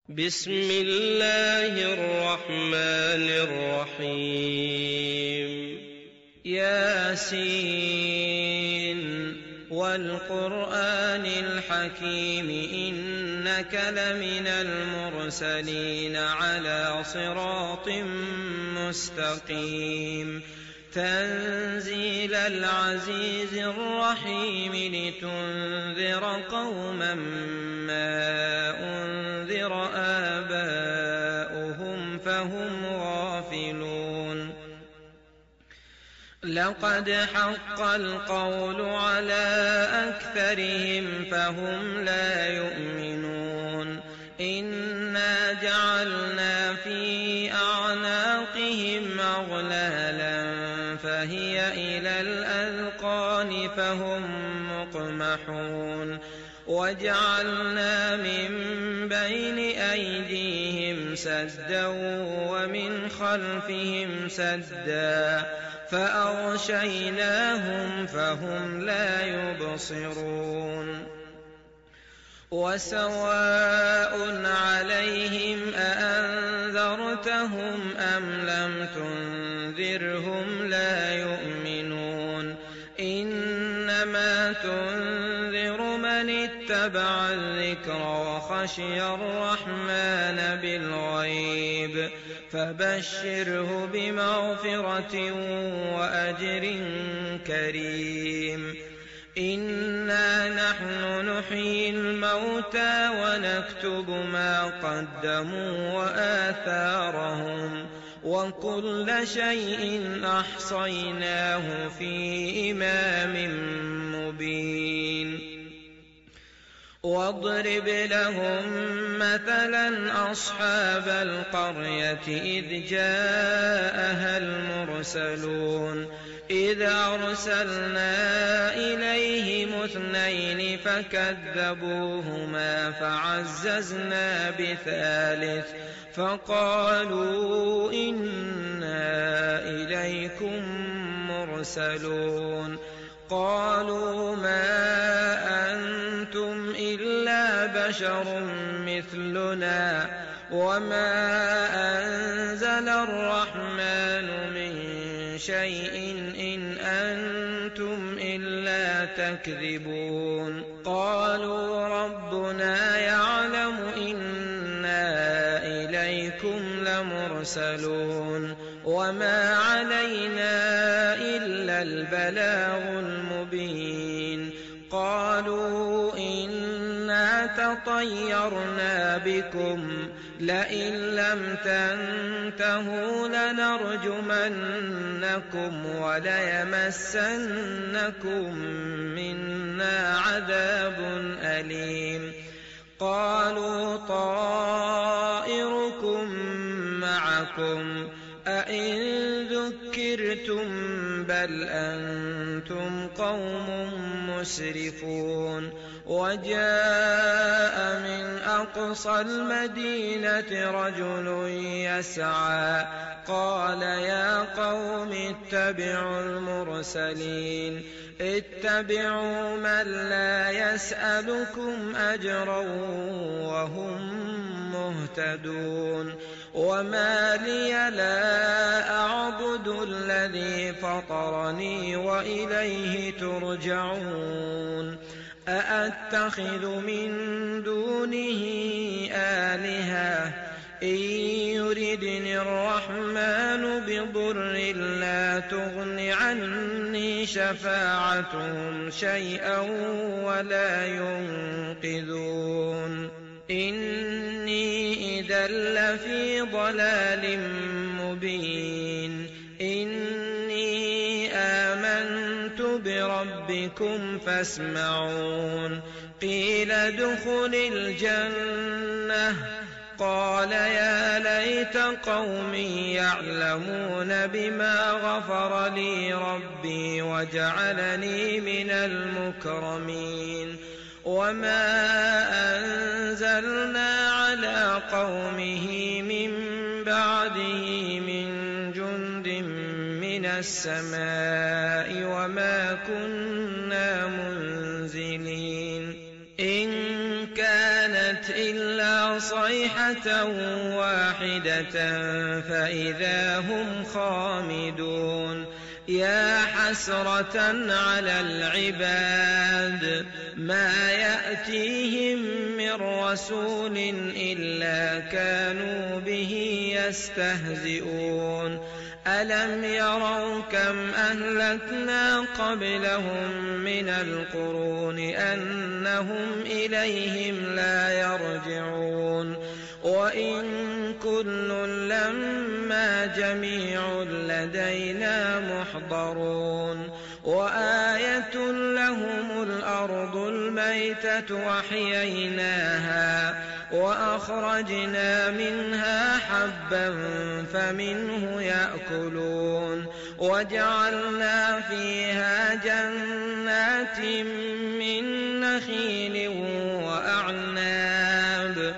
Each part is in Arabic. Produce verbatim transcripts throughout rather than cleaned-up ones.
بسم الله الرحمن الرحيم ياسين والقرآن الحكيم إنك لمن المرسلين على صراط مستقيم تنزيل العزيز الرحيم لتنذر قوما ما أنذر آباؤهم فهم غافلون لقد حق القول على أكثرهم فهم لا يؤمنون إنا جعلنا في أعناقهم أغلالا فهي إلى الأذقان فهم مقمحون وجعلنا من بين أيديهم سدا ومن خلفهم سدا فأغشيناهم فهم لا يبصرون وسواء عليهم أأنذرتهم أم لم تنذرهم لا يؤمنون إنما تنذر من اتبع الذكر وخشي الرحمن بالغيب فبشره بمغفرة وأجر كريم إنا نحن نحيي الموتى ونكتب ما قدموا وآثارهم وكل شيء أحصيناه في إمام مبين واضرب لهم مثلا أصحاب القرية إذ جاءها المرسلون إذ أرسلنا إليهم اثنين فكذبوهما فعززنا بثالث فقالوا إنا إليكم مرسلون قالوا ما أنتم إلا بشر مثلنا وما أنزل الرحمن من شيء إن أنتم إلا تكذبون قالوا ربنا يعلم إنا إليكم لمرسلون وما علينا إلا البلاغ المبين قالوا إنا تطيرنا بكم لئن لم تنتهوا لنرجمنكم وليمسنكم منا عذاب أليم قالوا طائركم معكم أئن ذكرتم بل أنتم قوم مسرفون وجاء من أقصى المدينة رجل يسعى قال يا قوم اتبعوا المرسلين اتبعوا من لا يسألكم أجرا وهم مهتدون وما لي لا أعبد الذي فطرني وإليه ترجعون أأتخذ من دونه آلهة إن يردني الرحمن بضر لا تغن عني شفاعتهم شيئا ولا ينقذون إني إذا لفي ضلال مبين إني آمنت بربكم فاسمعون قيل ادخل الجنة قال يا ليت قومي يعلمون بما غفر لي ربي وجعلني من المكرمين وما أنزلنا على قومه من بعده من جند من السماء وما كنا منزلين إن كانت إلا صيحة واحدة فإذا هم خامدون يا حسرة على العباد ما يأتيهم من رسول إلا كانوا به يستهزئون ألم يروا كم أهلكنا قبلهم من القرون أنهم إليهم لا يرجعون وإن كل لما جميع لدينا محضرون وآية لهم الأرض الميتة وأحييناها وأخرجنا منها حبا فمنه يأكلون وجعلنا فيها جنات من نخيل وأعناب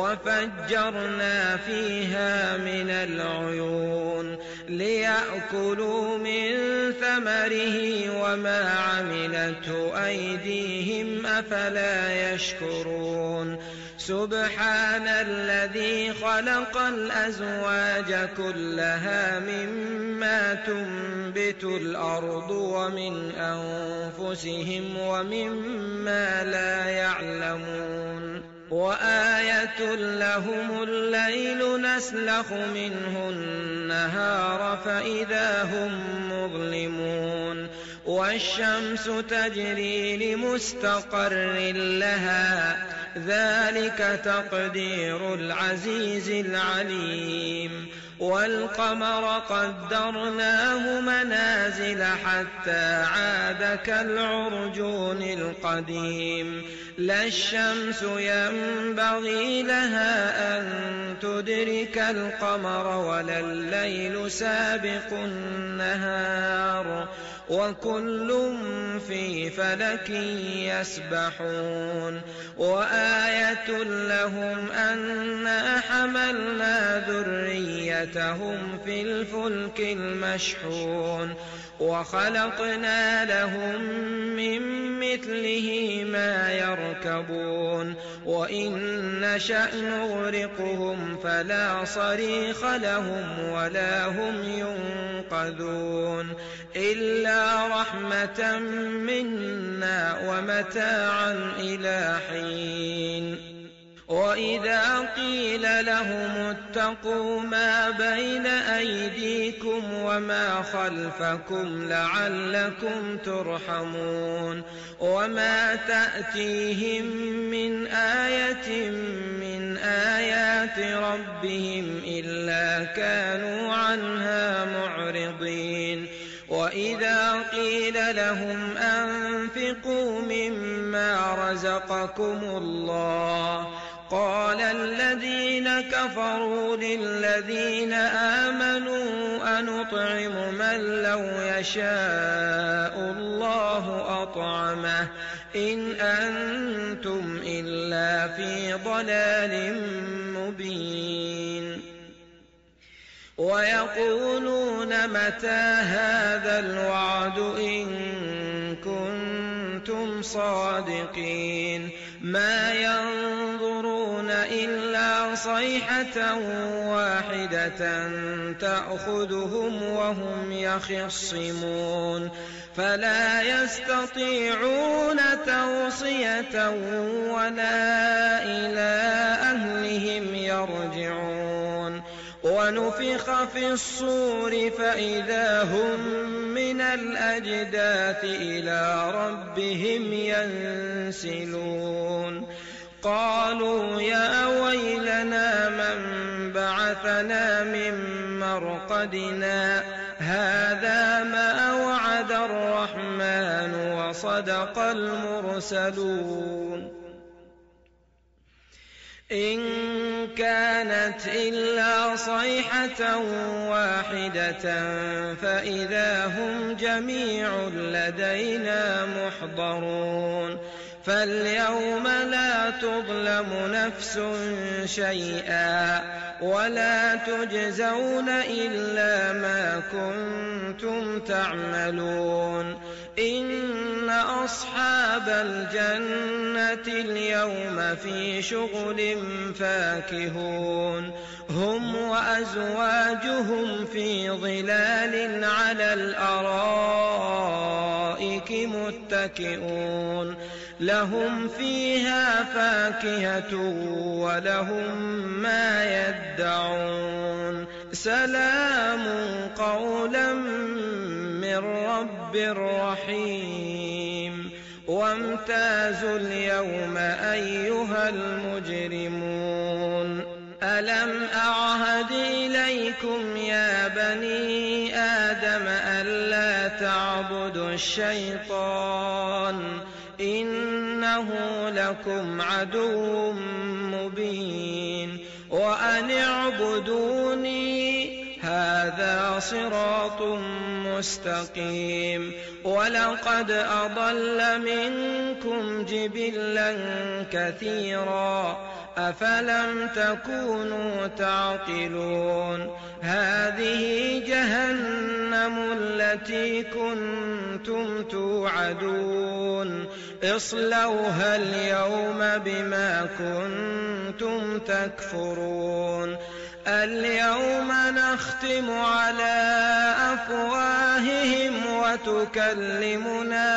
وفجرنا فيها من العيون ليأكلوا من ثمره وما عملته أيديهم أفلا يشكرون سبحان الذي خلق الأزواج كلها مما تنبت الأرض ومن أنفسهم ومما لا يعلمون وآية لهم الليل نسلخ منه النهار فإذا هم مظلمون والشمس تجري لمستقر لها ذلك تقدير العزيز العليم والقمر قدرناه منازل حتى عاد كالعرجون القديم لا الشمس ينبغي لها أن تدرك القمر ولا الليل سابق النهار وكل في فلك يسبحون وآية لهم أنا حملنا ذريتهم في الفلك المشحون وخلقنا لهم من مثله ما يركبون وإن نشأ نغرقهم فلا صريخ لهم ولا هم ينقذون إلا رحمة منا ومتاعا إلى حين وإذا قيل لهم اتقوا ما بين أيديكم وما خلفكم لعلكم ترحمون وما تأتيهم من آية من آيات ربهم إلا كانوا عنها معرضين وإذا قيل لهم أنفقوا مما رزقكم الله قال الذين كفروا للذين آمنوا أنطعم من لو يشاء الله أطعمه إن أنتم إلا في ضلال مبين ويقولون متى هذا الوعد إن كنتم صادقين ما ينظرون إلا صيحة واحدة تأخذهم وهم يخصمون فلا يستطيعون توصية ولا إلى أهلهم يرجعون ونفخ في الصور فإذا هم من الأجداث إلى ربهم ينسلون قالوا يا ويلنا من بعثنا من مرقدنا هذا ما وعد الرحمن وصدق المرسلون إن كانت إلا صيحة واحدة فإذا هم جميع لدينا محضرون فاليوم لا تظلم نفس شيئا ولا تجزون إلا ما كنتم تعملون إن أصحاب الجنة اليوم في شغل فاكهون هم وأزواجهم في ظلال على الأرائك متكئون لهم فيها فاكهة ولهم ما يدعون سلام قولا من رب رحيم وامتازوا اليوم أيها المجرمون ألم أعهد إليكم يا بني آدم ألا تعبدوا الشيطان إنه لكم عدو مبين وأن اعبدوني هذا صراط مستقيم ولقد أضل منكم جبلا كثيرا أفلم تكونوا تعقلون هذه جهنم التي كنتم توعدون اصلوها اليوم بما كنتم تكفرون اليوم نختم على أفواههم وتكلمنا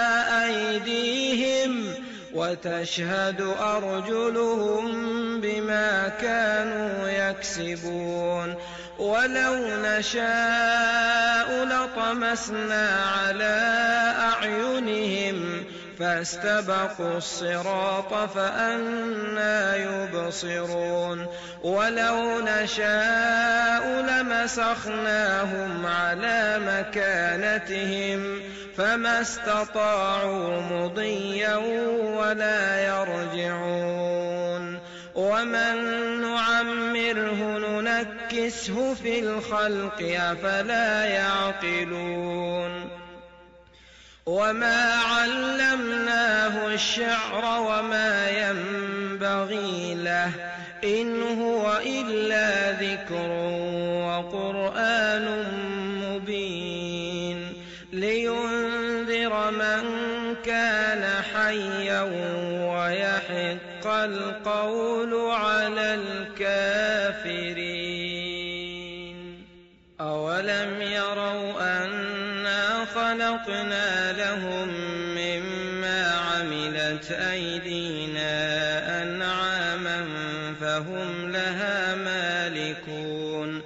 أيديهم وتشهد أرجلهم بما كانوا يكسبون ولو نشاء لطمسنا على أعينهم فاستبقوا الصراط فأنى يبصرون ولو نشاء لمسخناهم على مكانتهم فما استطاعوا مضيا ولا يرجعون ومن نعمره ننكسه في الخلق أفلا يعقلون وما علمناه الشعر وما ينبغي له إن هو إلا ذكر وقرآن مبين لينذر من كان حيا ويحق القول على الكافرين أولم يروا أنا خلقنا لهم مما عملت أيدينا أنعاما فهم لها مالكون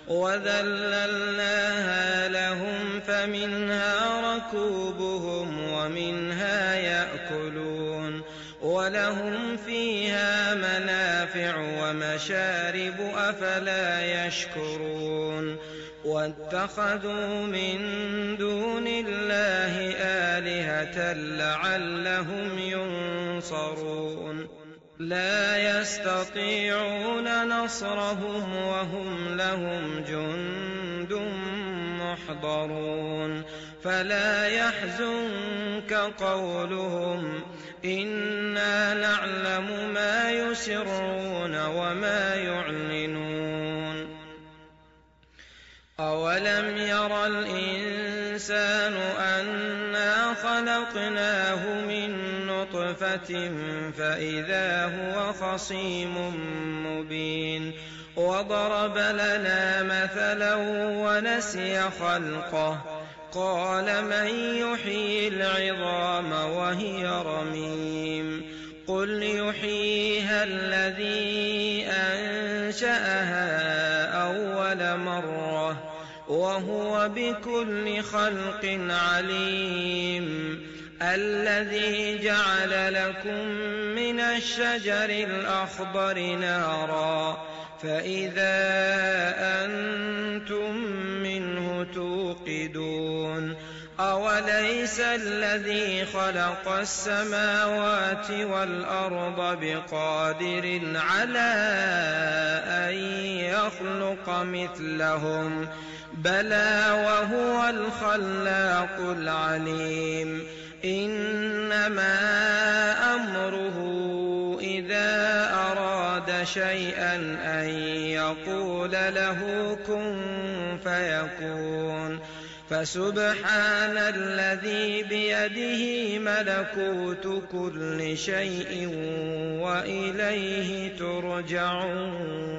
وذللناها لهم فمنها ركوبهم ومنها يأكلون ولهم فيها منافع ومشارب أفلا يشكرون واتخذوا من دون الله آلهة لعلهم ينصرون لا يستطيعون نصرهم وهم لهم جند محضرون فلا يحزنك قولهم إنا نعلم ما يسرون وما يعلنون أولم ير الإنسان أنا خلقناه من نطفة فإذا هو خصيم مبين وضرب لنا مثلا ونسي خلقه قال من يحيي العظام وهي رميم قل يحييها الذي أنشأها أول مرة وهو بكل خلق عليم الذي جعل لكم من الشجر الأخضر نارا فإذا أنتم منه توقدون أوليس الذي خلق السماوات والأرض بقادر على أن يخلق مثلهم بلى وهو الخلاق العليم إنما أمره إذا أراد شيئا أن يقول له كن فيكون فسبحان الذي بيده ملكوت كل شيء وإليه ترجعون.